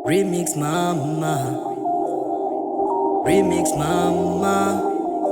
Remix mama, remix mama.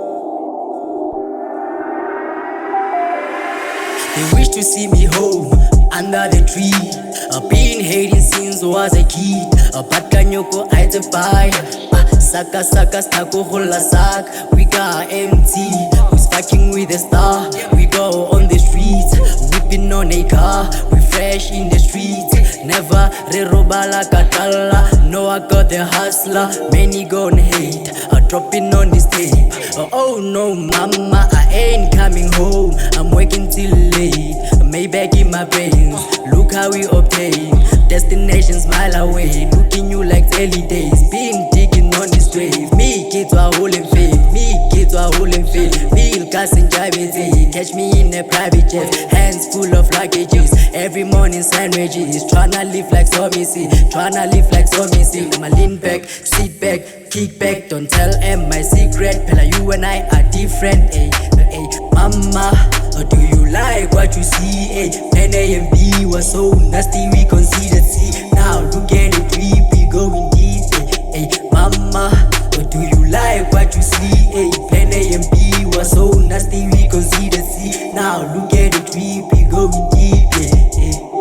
They wish to see me home under the tree. I've been hating since was a kid. But kanyoko identify. Saka saka stako hola sak. We got empty. Who's fucking with a star? We go on the streets, whipping on a car. We fresh in the streets. Never re robala katala. No, I got the hustler. Many gon' hate. Dropping on this tape. Oh no, mama, I ain't coming home. I'm working till late. Maybach in my brains. Look how we obtain. Destination smile away. Looking you like early days. Being digging on this grave. Me kids are holding faith. Me kids are holding faith. Feel casting driving. Catch me in a private jet. Hands full of luggages. Every morning sandwiches. Tryna live like Somisi. Tryna live like Somisi. I'ma lean back, sit back, kick back. Don't tell em my secret. Pella, you and I are different. Ay, ay, mama, or do you like what you see? Ay, Pen A and B was so nasty we considered C. Now look at it, we going deep. Ay, ay, mama, or do you like what you see? Ay, Pen A and B was so nasty we considered C. Now look at it, we going deep. Ay, ay.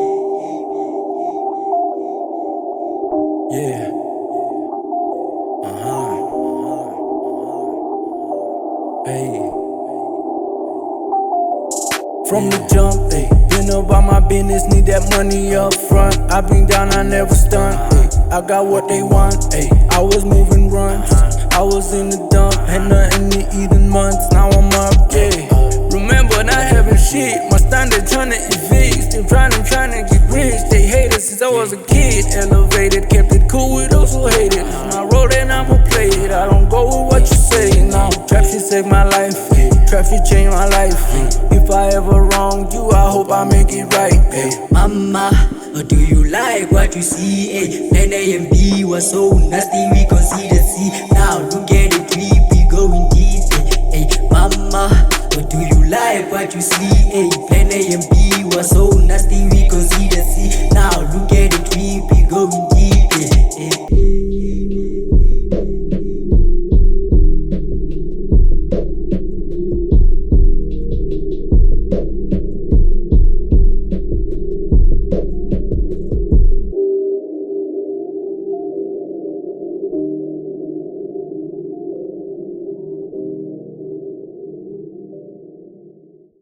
Yeah. Hey. From the jump, ayy, been about my business, need that money up front. I been down, I never stunt, ayy, I got what they want, ayy, I was moving runs, I was in the dump, had nothing to eat in months, now I'm up, yeah. Remember not having shit, my standard tryna evict, still tryna get rich. They hated since I was a kid, elevated, kept it cool with those who hate it. It's my road and I'ma play it, I don't go with what you say now. Trap shit saved my life, trap shit changed my life. If I ever wronged you, I hope I make it right. Ay. Mama, or do you like what you see? Ay, Pen A and B was so nasty we considered C. Now look at it, we going deep. Ay, ay, mama, or do you like what you see? Ay, Pen A and B